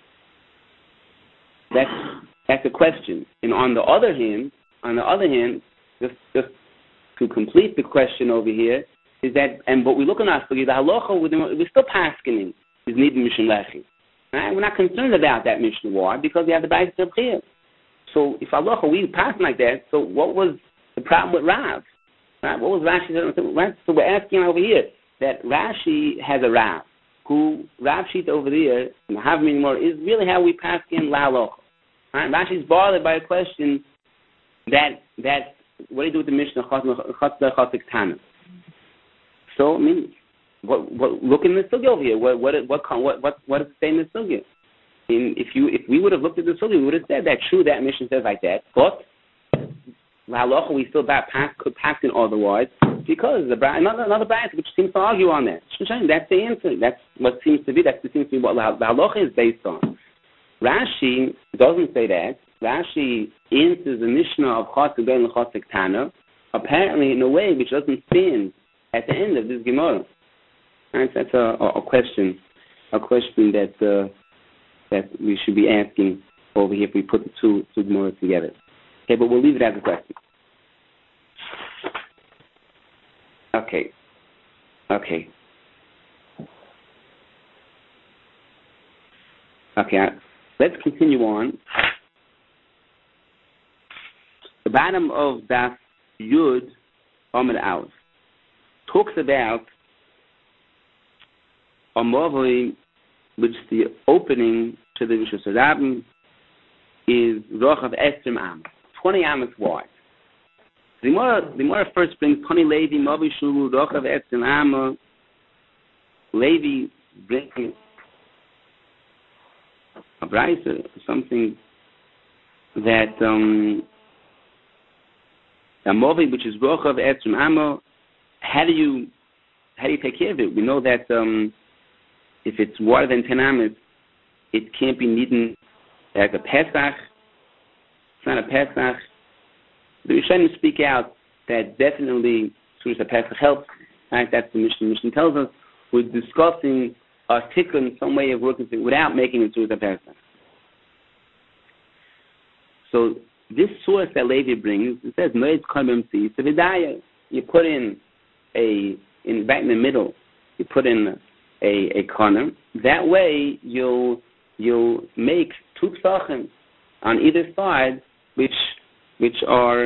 That's a question. And on the other hand, just to complete the question over here, is that, and what we look on our sugya, the halacha, we're still paskening is needing Mishum Lechi. Right? We're not concerned about that Mishnah. Why? Because we have the Bais Rebchir. So if halacha, we pass like that, so what was the problem with Rav? Right? What was Rashi? Right? So we're asking over here that Rashi has a Rav, who Rav Shita over there, in the Havmin more, is really how we pass in La Halacha. Right? Rashi's bothered by a question that what do you do with the Mishnah Chatzah Tana? So I mean, what look in the sugya over here? What is it saying in the sugya? If we would have looked at the sugya, we would have said that true that Mishnah says like that, but La Halacha we still could pass in otherwise because another bias which seems to argue on that. That's the answer. That's what seems to be. That seems to be what La Halacha is based on. Rashi doesn't say that. Rashi answers the Mishnah of Chosek Ben and Chosek Tana apparently in a way which doesn't stand at the end of this Gemara. Right? That's a question that we should be asking over here if we put the two Gemaras together. Okay, but we'll leave it as a question. Okay. Let's continue on. The bottom of Daf Yud Amud Aleph talks about a Mavoi, which the opening to the Rishus Harabim is Rochav Esrim Am, 20 Amos wide. The Gemara first brings 20 Levi Mavoi Shulu Rochav Esrim Am. Levi brings a brisa, something that a Mavoi which is Rochav Esrim Am. How do you take care of it? We know that if it's wider than 10 amas, it can't be needed as a Pesach. It's not a Pesach. The Rishonim speak out that definitely Sudas Pesach helps. Right? That's the Mishnah. The Mishnah tells us we're discussing a tikkun, some way of working it without making it Sudas Pesach. So this source that Levi brings, it says Noed Karmim Si Sevidaya. You put back in the middle, you put in a corner. That way you'll make two psachim on either side, which are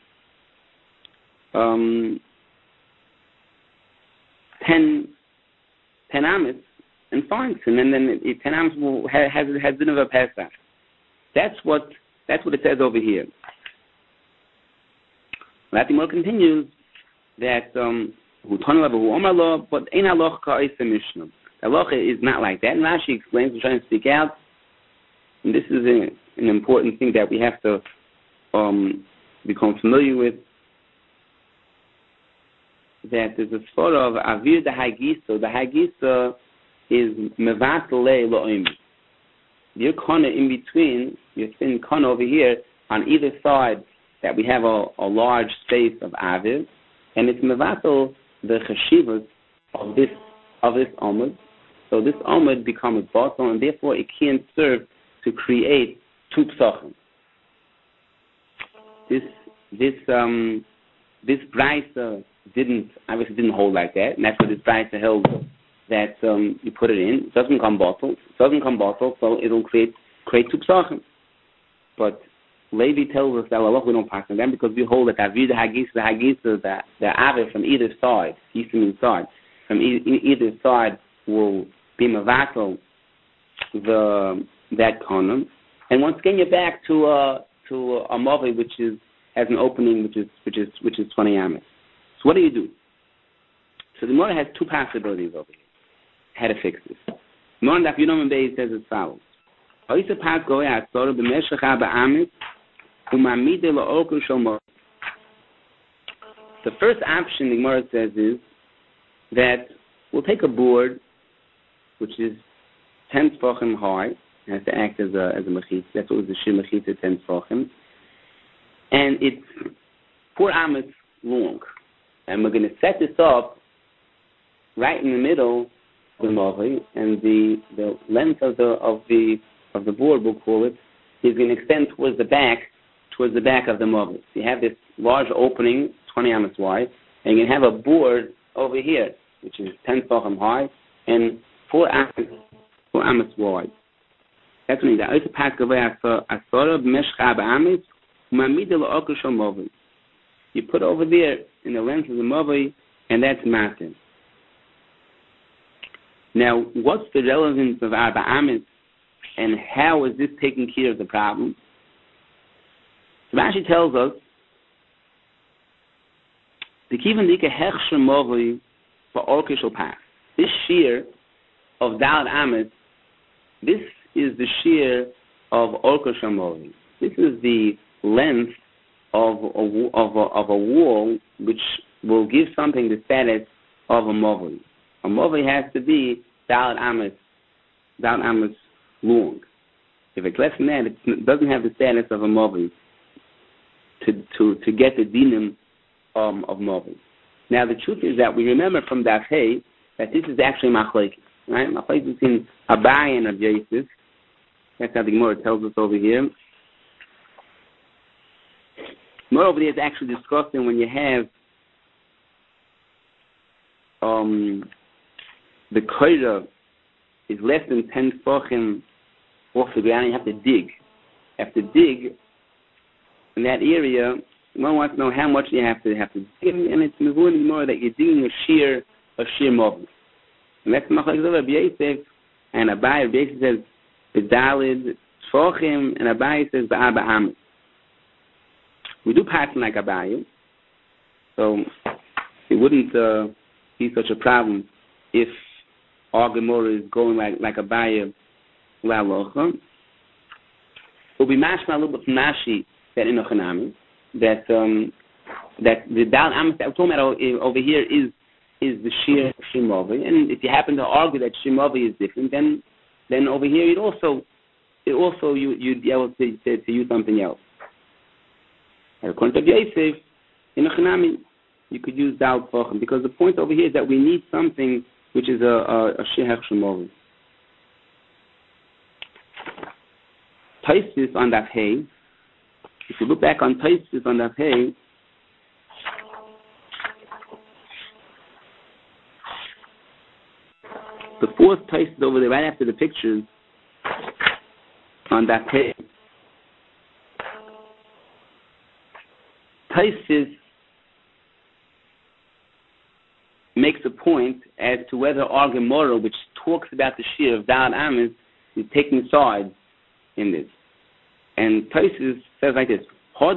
10 amas and fine, and then 10 amas has din of a Pesach. That's what it says over here. Latimor continues that but ein halacha is the Mishnah. The halacha is not like that. And Rashi explains, we're trying to speak out, and this is an important thing that we have to become familiar with, that there's a svara of Avir the Hagisa. The Hagisa is Mevatel Lo'im. Your corner in between, your thin corner over here, on either side, that we have a large space of Avir, and it's Mevatel the cheshivas of this omud. So this omud becomes bottle, and therefore it can't serve to create two psachim. This brisa obviously didn't hold like that, and that's what this brisa held, that you put it in. It doesn't come bottle, so it'll create two psachim. But Levi tells us that Allah, we don't pass on them because we hold that Avir, the Hagisa, the Avir from either side, Eastern side, from either side will be Mavato, that Konim. And once again, you're back to a Mavi which has an opening which is 20 Amas. So what do you do? So the Gemara has two possibilities over here. How to fix this? Gemara Daf Yudam Beis says as follows: Oisa pas goy atzor b'meshach haba amis umamide la'okur shomor. The first option the Gemara says is that we'll take a board which is 10 tefachim high. It has to act as a mechitza. That's what was the shir mechitza 10 tefachim, and it's 4 amas long. And we're going to set this up right in the middle of the mavi, and the length of the board, we'll call it, is going to extend towards the back of the mavi. So you have this large opening, 20 amas wide, and you can have a board over here, which is 10 tefachim high and 4 amas wide. That's what you put over there in the length of the mavi, and that's matin. Now, what's the relevance of Arba Amis, and how is this taking care of the problem? So Rashi tells us, the Kivan Dika Hechsher Mavi for Orkishal Pass. This shear of Dalad Amis, this is the shear of Orkishal Mavi. This is the length of a wall which will give something the status of a mavi. A mavi has to be Dalad Amas long. If it's less than that, it doesn't have the status of a mavi to get the dinim of mavi. Now the truth is that we remember from Daf Hey that this is actually machlekes, right? Machlekes in Abaye and Rav Yosef. That's how the Gemara tells us over here. Moreover, there's actually discussing when you have the koira is less than 10 tefachim off the ground, you have to dig. You have to dig in that area. One wants to know how much you have to dig, and it's mevun more that you're digging a sheer mavi. And that's machlekes of Rabbi Yosef and Abaye. Rabbi Yosef says b'dalid tefachim, and Abaye says b'arba amis. We do pattern like Abaye, so it wouldn't be such a problem if our Gemara is going like Abaye la'alocha. We'll be mashma a little bit from Nashi that in Ochanami that the Dal Amis that we're talking about over here is the sheer Shimavi, and if you happen to argue that Shimavi is different, then over here you'd be able to use something else. According to Yosef, in Ochanami, you could use Dal Tefachim, because the point over here is that we need something which is a Shehech Shemovi. Taisis on Daf Hey, if you look back on Taisis on Daf Hey, the fourth Taisis over there, right after the pictures on Daf Hey, Taisis makes a point as to whether our Gemara, which talks about the shear of Dalad Amis, is taking sides in this. And Taisis says like this: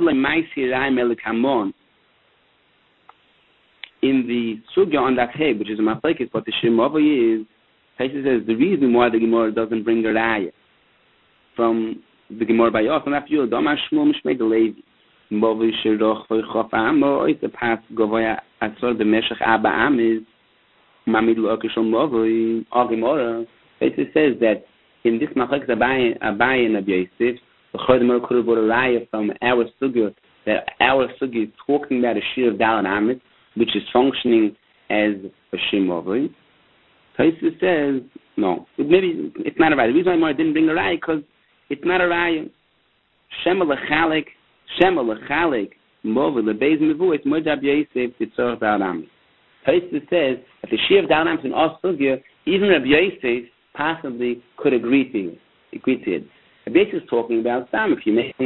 in the Sugya on that Hey, which is a machlekes, what the Shemava is, Taisis says the reason why the Gemara doesn't bring a raya from the Gemara by Yochanan after you, Dama Shmuel Mishmei the Levi. Movi Shiroch V'Chofam, it's a pass Govoya Atzor the Meshach Abba Amiz Mamid Lokishon Movi Agimora. It says that in this machlekes Abaye and Rabbi Yosef, the Chodemor could have brought a raya from our sugya that our sugya is talking about a shear of Dalad Amiz, which is functioning as a Shimovi. Taisus says no, maybe it's not a raya. The reason why I didn't bring a raya because it's not a raya. Shema Lechalik. Shema Lechalik Movi Lebeis Mevu, it's Mojab Yosef Tzorach Dalad Amis. Taisus says that the shear of Dalad Amis in our sugya, even Rabbi Yosef possibly could agree to it. Rabbi Yosef is talking about Sam. If you're making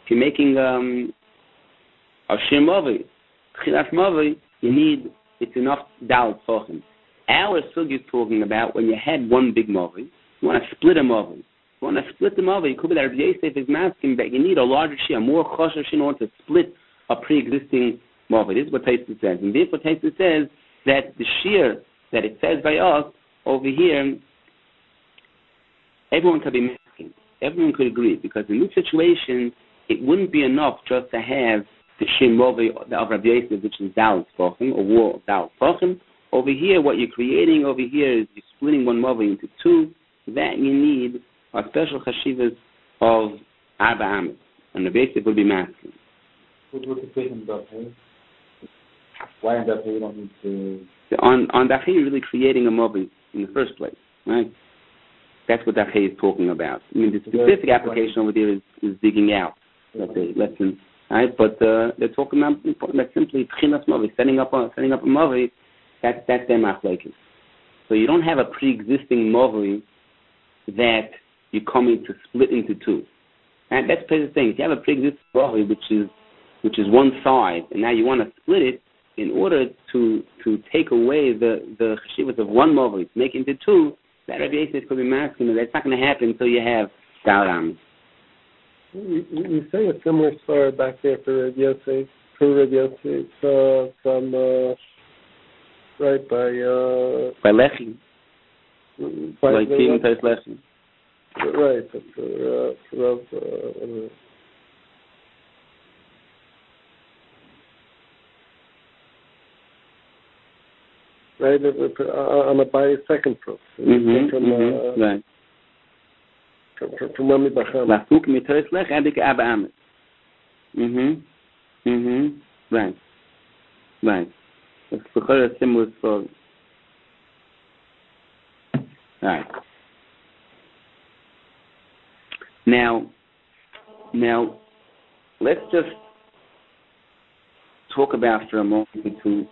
if you're making a shir mavi, tchilas mavi, it's enough dal tzochim. Our sugi is talking about when you had one big mavi, you want to split a mavi. You want to split the mavi, it could be that Rabbi Yosef is asking that you need a larger shir, a more choshev shir in order to split a pre-existing mavi. This is what Tosfos says. And therefore Tosfos says that the shir that it says by us over here, everyone could be masking. Everyone could agree, because in this situation, it wouldn't be enough just to have the shir mavi of Rabbi Yosef, which is dal tzvachim, a wall of dal tzvachim. Over here, what you're creating over here is you're splitting one mavi into two. That you need a special chashivas of arba amis, and Rabbi Yosef would be masking. What's the statement about Dafei? Why in Dafei you don't need to... On Dafei, you're really creating a mavi in the first place, right? That's what Dafei is talking about. I mean, the specific application over there is digging out, let's say, lesson, right? But they're talking about simply tchilas mavi, setting up a mavi. That's their machlokes. So you don't have a pre-existing mavi that you're coming to split into two. And that's the thing. If you have a pre-existing mavi which is one side, and now you want to split it, in order to take away the cheshivas of one mavi, to make it into two, that Rabbi Yosef could be masking. That's not going to happen until you have dal amis. You say a similar story back there for Rabbi Yosef, from right by Lechi. By Tim Tais Lechi. Right, but right, on a by second proof. Right. From Rami Bacham. Lafuk mitois lech adik abba amis. Right. It's a similar story. Right. Now, let's just talk about for a moment to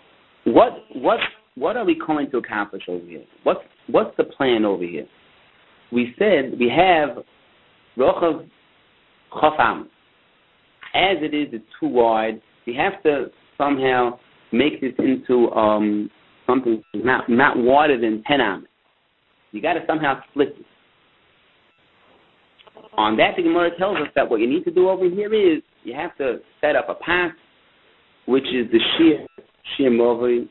what are we going to accomplish over here? What's the plan over here? We said we have Rochav Chafam. As it is, it's too wide. We have to somehow make this into something not wider than 10 amas. You got to somehow split it. On that, the Gemara tells us that what you need to do over here is you have to set up a path, which is the shir mavi.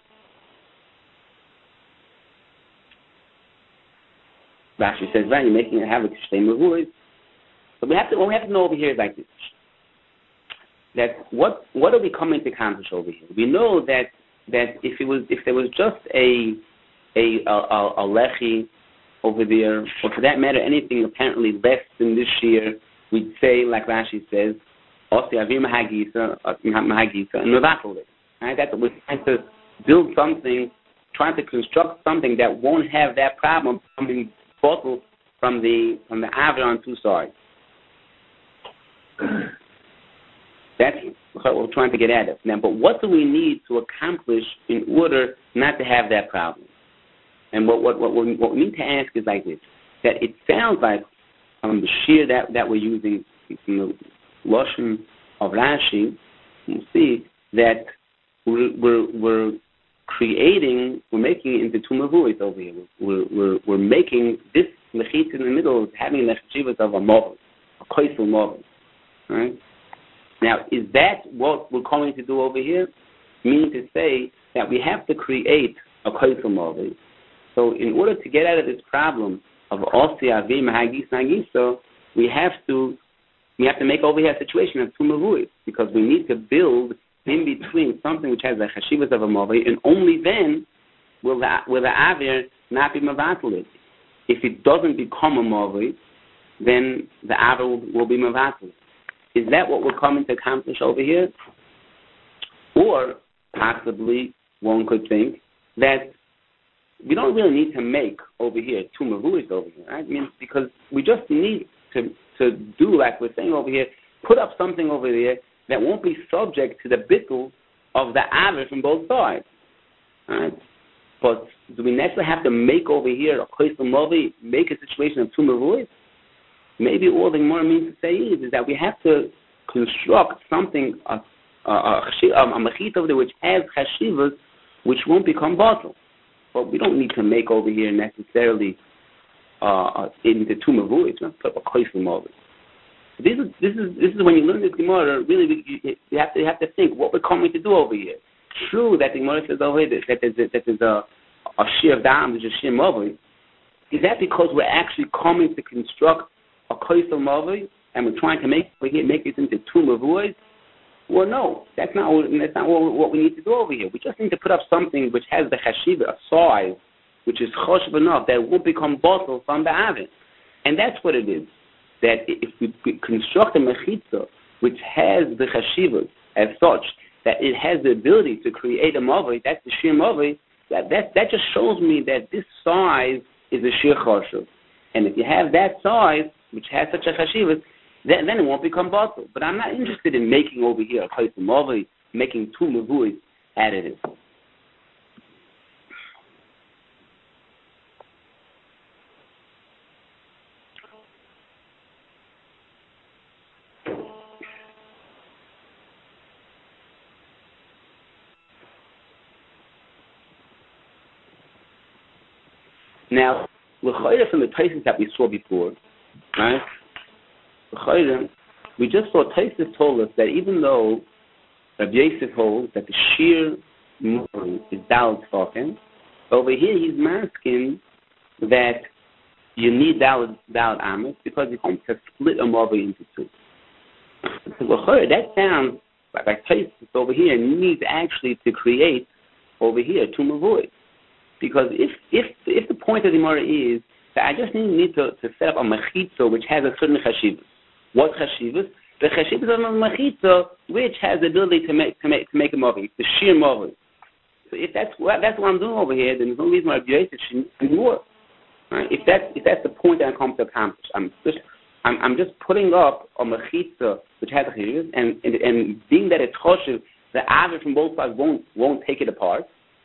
Rashi says, right, you're making it have a shtei mavuos. So what we have to know over here is like this: that what are we coming to accomplish over here? We know that if there was just a lechi over there, or for that matter, anything apparently less than this year, we'd say, like Rashi says, Osi Avir Mahagisa and Mevatel it. Right? That's what we're trying to build something, trying to construct something that won't have that problem coming bottled from the Avir on two sides. That's what we're trying to get at it. Now, but what do we need to accomplish in order not to have that problem? And what we need to ask is like this: that it sounds like the shir that we're using from the lashon of Rashi, we'll see that we're making it into two mavuos over here. We're making this lechit in the middle, having the chivas of a movel, a koisel movel. Right? Now, is that what we're going to do over here? Meaning to say that we have to create a koisel movel. So in order to get out of this problem of Osi Avi Mahagis Nagiso, we have to make over here a situation of two mavuos, because we need to build in between something which has the chashivas of a mavi, and only then will the avir not be mavatal. If it doesn't become a mavi, then the avir will be mavatal. Is that what we're coming to accomplish over here? Or possibly one could think that we don't really need to make over here two mavuos over here. Right? I mean, because we just need to do like we're saying over here, put up something over there that won't be subject to the bittul of the avir from both sides. Right? But do we necessarily have to make over here a koisel mavi, make a situation of two mavuos? Maybe all the Gemara means to say is that we have to construct something, a mechita over there which has chashivas, which won't become bottle. But we don't need to make over here necessarily into two mavuis. We have to put a koifim over it. This is when you learn this Gemara, really you have to think what we're coming to do over here. True that the Gemara says over here that there's a shear of dam, there's a shear mavi. Is that because we're actually coming to construct a koifim mavi and we're trying to make it into two mavuis? Well, no, that's not what we need to do over here. We just need to put up something which has the chashiva, a size, which is choshev enough that it won't become bottle from the oven. And that's what it is. That if we construct a mechitza which has the chashiva as such, that it has the ability to create a mavi, that's the shir mavi, that just shows me that this size is a shir choshev. And if you have that size, which has such a chashiva, then it won't become bottle. But I'm not interested in making over here a place of mavi, making two mavuis additive. Now, l'chayra from the Taisus that we saw before, right? L'chayra, we just saw Taisus told us that even though Rabbi Yosef holds that the sheer mavi is daled talking, over here he's masking that you need daled amis because you want to split a mavi into two. So l'chayra, that sounds like Taisus over here needs actually to create over here two mavuis. Because if the point of the Gemara is that I just need to set up a mechitza which has a certain chashivas. What chashivas? The chashivas of a mechitza which has the ability to make a mavi, the sheer mavi. So if that's what I'm doing over here, then there's no reason why Rabbi Yosef should do more. Right? If that's the point that I come to accomplish, I'm just putting up a mechitza which has a chashivas, and being that it's choshev, the average from both sides won't take it apart.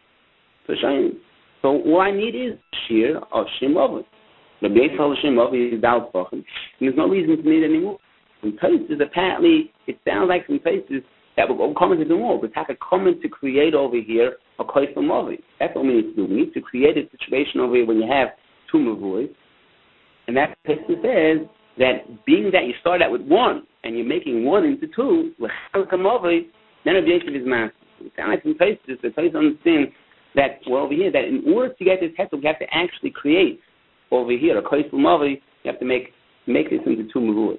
So all I need is sheer or sheer mavi. The base of sheer mavi is daled talking. There's no reason to need any more. In places, apparently, it sounds like some places that we're coming to do more. We're coming to create over here a koifim mavi. That's what we need to do. We need to create a situation over here when you have two mavuis. And that place says that being that you start out with one and you're making one into two, with mavi, then Rabbi Yosef is master. It sounds like some places, the place understands that we're over here, that in order to get this heter, we have to actually create over here a koifim mavi. You have to make this into two mavuos.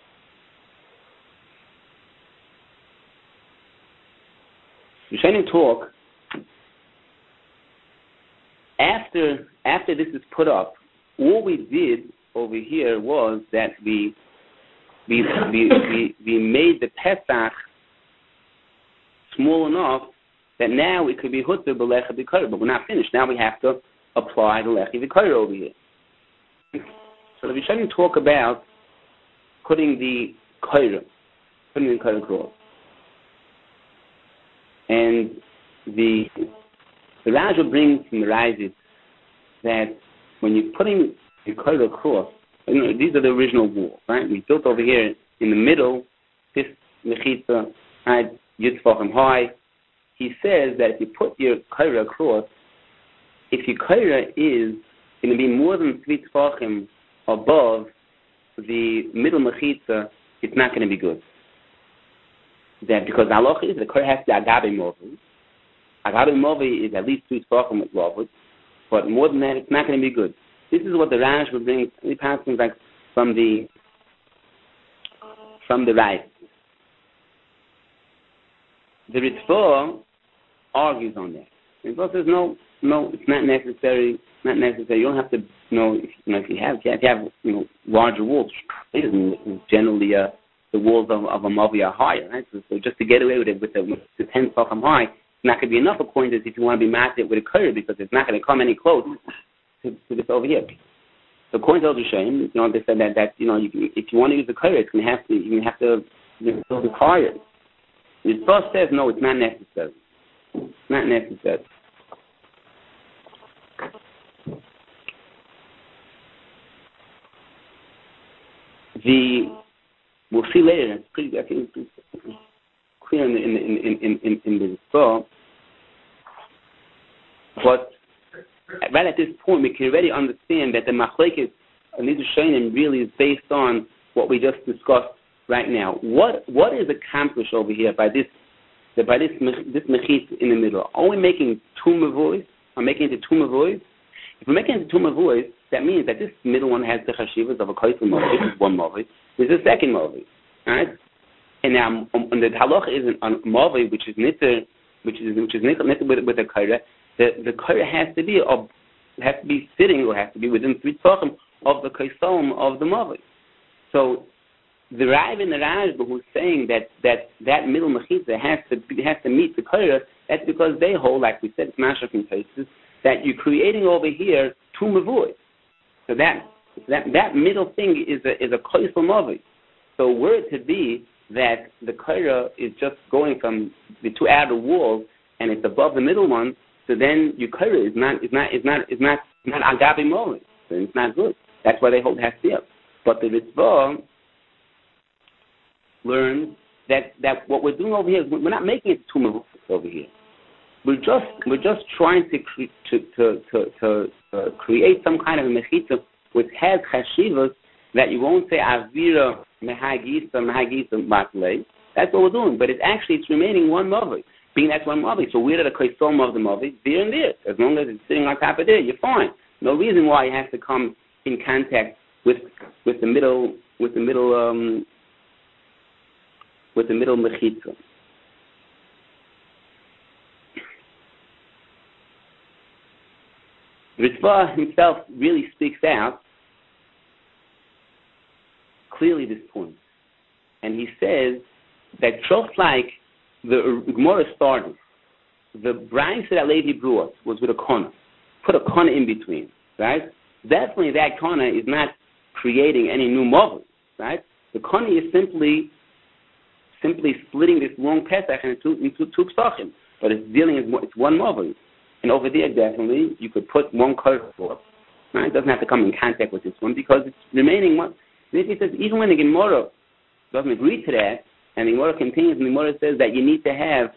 Rishonim talk after this is put up. All we did over here was that we made the Pesach small enough that now it could be hutter b'lecha b'koyer, but we're not finished. Now we have to apply the lechi b'koyer over here. So the Rishonim talk about putting the koyer across. And the Raja brings from the Raizit that when you're putting the koyer across, these are the original walls, right? We built over here in the middle, this mechitza, right, yitzvachim high. He says that if you put your koyer across, if your koyer is going to be more than 3 tefachim above the middle mechitza, it's not going to be good. That because halacha is the koyer has to be agabe movi. Agabe movi is at least 3 tefachim with lavut, but more than that, it's not going to be good. This is what the Rash will bring. He passes like from the right. The Ritva argues on that. The Ritva says no, it's not necessary. It's not necessary. You don't have to if you have larger walls. Generally the walls of a mavi are higher, right? So just to get away with it with the 10 tefachim high, it's not going to be enough according to if you want to be mated with a koyer because it's not going to come any close to this over here. So according to the Rishonim, they said that if you want to use the koyer, you have to build it higher. The Ritva says no, it's not necessary. It's not necessary. We'll see later, it's pretty, I think it's clear in the Torah. But right at this point, we can already understand that the machlekes Nidushanim really is based on what we just discussed right now. What is accomplished over here by this mechitza in the middle? Are we making two mavois? Are making it two mavois? If we're making it two mavois, that means that this middle one has the chashivas of a koisel mavoi, which is one mavoi. There's a second mavoi, right? And now, the halacha is a mavoi, which is nitter, which is nitter with a kaira. The kaira has to be sitting, or has to be within 3 tefachim of the koiselim of the mavoi. So the Rav and the Rashba who's saying that middle mechitza has to meet the kaira, that's because they hold, like we said, smasher from places, that you're creating over here two mavoi. So that middle thing is a koisel mavoi. So were it to be that the kaira is just going from the two outer walls and it's above the middle one, so then your kaira is not agabi mavoi. So it's not good. That's why they hold has to be up. But the Ritzvah learns that what we're doing over here is we're not making it two mavoi over here. We're just trying to create some kind of a mechitza which has chashivas that you won't say avira mehagisa matlei. That's what we're doing, but it's remaining one mavoi. Being that's one mavoi, so we're at a koisom of the mavoi there and there. As long as it's sitting on top of there, you're fine. No reason why you have to come in contact with the middle mechitza. Ritzvah himself really speaks out clearly this point. And he says that just like the Gemara started, the brayso that Levi brought was with a kona. Put a kona in between, right? Definitely that kona is not creating any new mavoi, right? The kona is simply splitting this long pesach into two psachim, but it's one mavoi. And over there, definitely, you could put one kara for. Right? It doesn't have to come in contact with this one because it's remaining one. He says even when the Gemara doesn't agree to that, and the Gemara continues, and the Gemara says that you need to have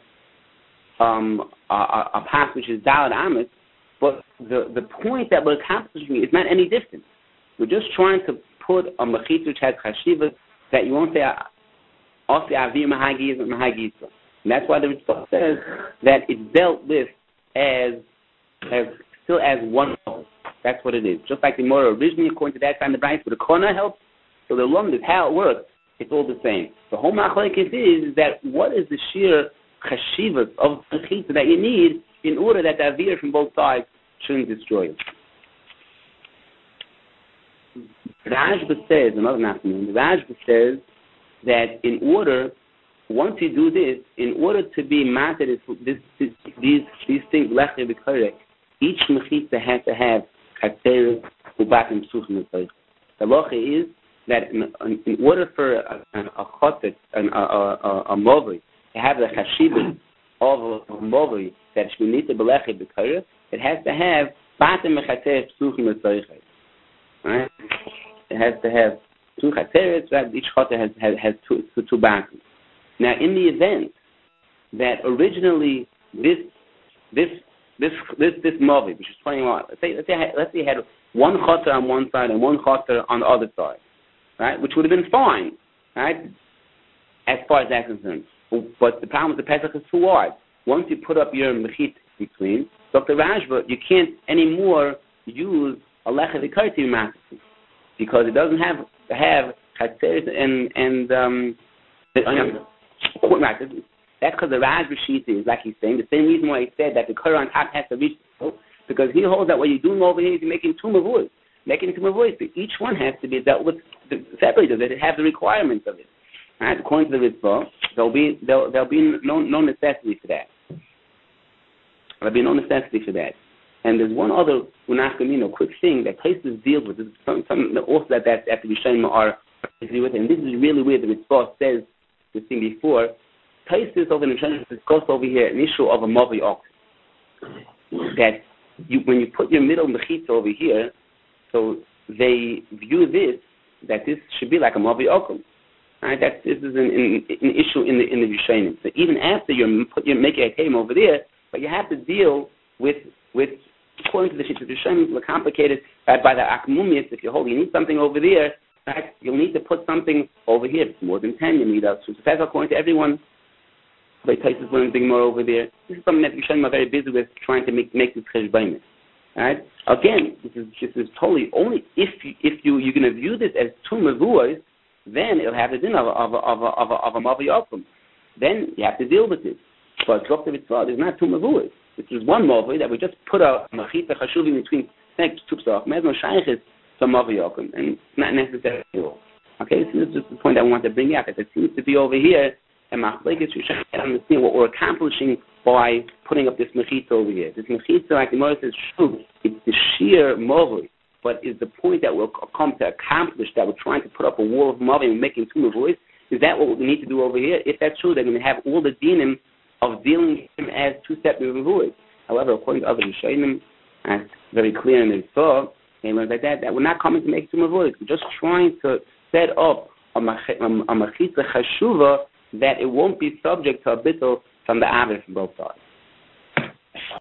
a path which is Daled Amos, but the point that we're accomplishing is not any different. We're just trying to put a mechitza which has chashivas that you won't say also avir mahagisa. And that's why the Ritzvah says that it's dealt with as one mavoi. That's what it is. Just like the Gemara originally, according to that time, the Brayso, but the Kona helps. So the Lum is how it works. It's all the same. The whole machlekes is that what is the sheer chashivas of the chitza that you need in order that the avir from both sides shouldn't destroy it. The Rashba says, another afternoon, the Rashba says that in order, once you do this, in order to be matter these things left to be correct, each mechitza has to have chater ubatim suchim. The halacha is that in order for a chotet, a mavoi, to have the chashivah of a mavoi that we need to beleche b'korah, it has to have batim mechater suchim l'tzorichet. Right? It has to have two chateres. Right? Each chotet has two batim. Now, in the event that originally this mavoi, which is 21, let's say you had one choter on one side and one choter on the other side, right? Which would have been fine, right? As far as that's concerned. But the problem with the Pesach is too wide. Once you put up your mechit between, Dr. Rashba, you can't anymore use a lecha v'karti matzah because it doesn't have chateres and right. That's because the Rashba sheet is, like he's saying, the same reason why he said that the Korah on top has to reach, because he holds that what you're doing over here is you're making two mavois. Making two mavois, but each one has to be dealt with separately. Does it have the requirements of it? Right? According to the Ritzvah, there'll be no necessity for that. There'll be no necessity for that. And there's one other quick thing that places deal with. There's something also that have to be shown are busy with, and this is really where the Ritzvah says this thing before. Places over in the Shana discuss over here an issue of a mavoi ox. That when you put your middle mechitza over here, so they view this that this should be like a mavoi okum. Right? This is an issue in the Rishonim. So even after you're making a came over there, but you have to deal with according to the Shittas Rishonim, it's complicated by the Akmumis. If you need something over there, right, you'll need to put something over here. If it's more than 10, you need a Shutafaz according to everyone. By Taisus learning big more over there. This is something that Rishonim are very busy with, trying to make this cheshbainis. Right? Again, this is totally only if you're going to view this as two mevuos, then it'll have the din of a mavi yakum. Then you have to deal with it. But Dr. Vitzvah, there's not two mevuos. This is one mavi that we just put a machita chashuvim between two psach. Mezno shayches to mavi yakum, and it's not necessary at all. Okay, so this is just the point I want to bring out. That it seems to be over here, and machlekes we should understand what we're accomplishing by putting up this mechitza over here. This mechitza, like the Gemara says, it's the sheer mavi. But is the point that we'll come to accomplish that we're trying to put up a wall of mavi and making two mevuos? Is that what we need to do over here? If that's true, they're going to have all the dinim of dealing with him as two separate mevuos. However, according to other Rishonim, it's very clear in the Torah, they learn like that we're not coming to make two mevuos. We're just trying to set up a mechitza chashuva that it won't be subject to a bittul from the Aviv from both sides.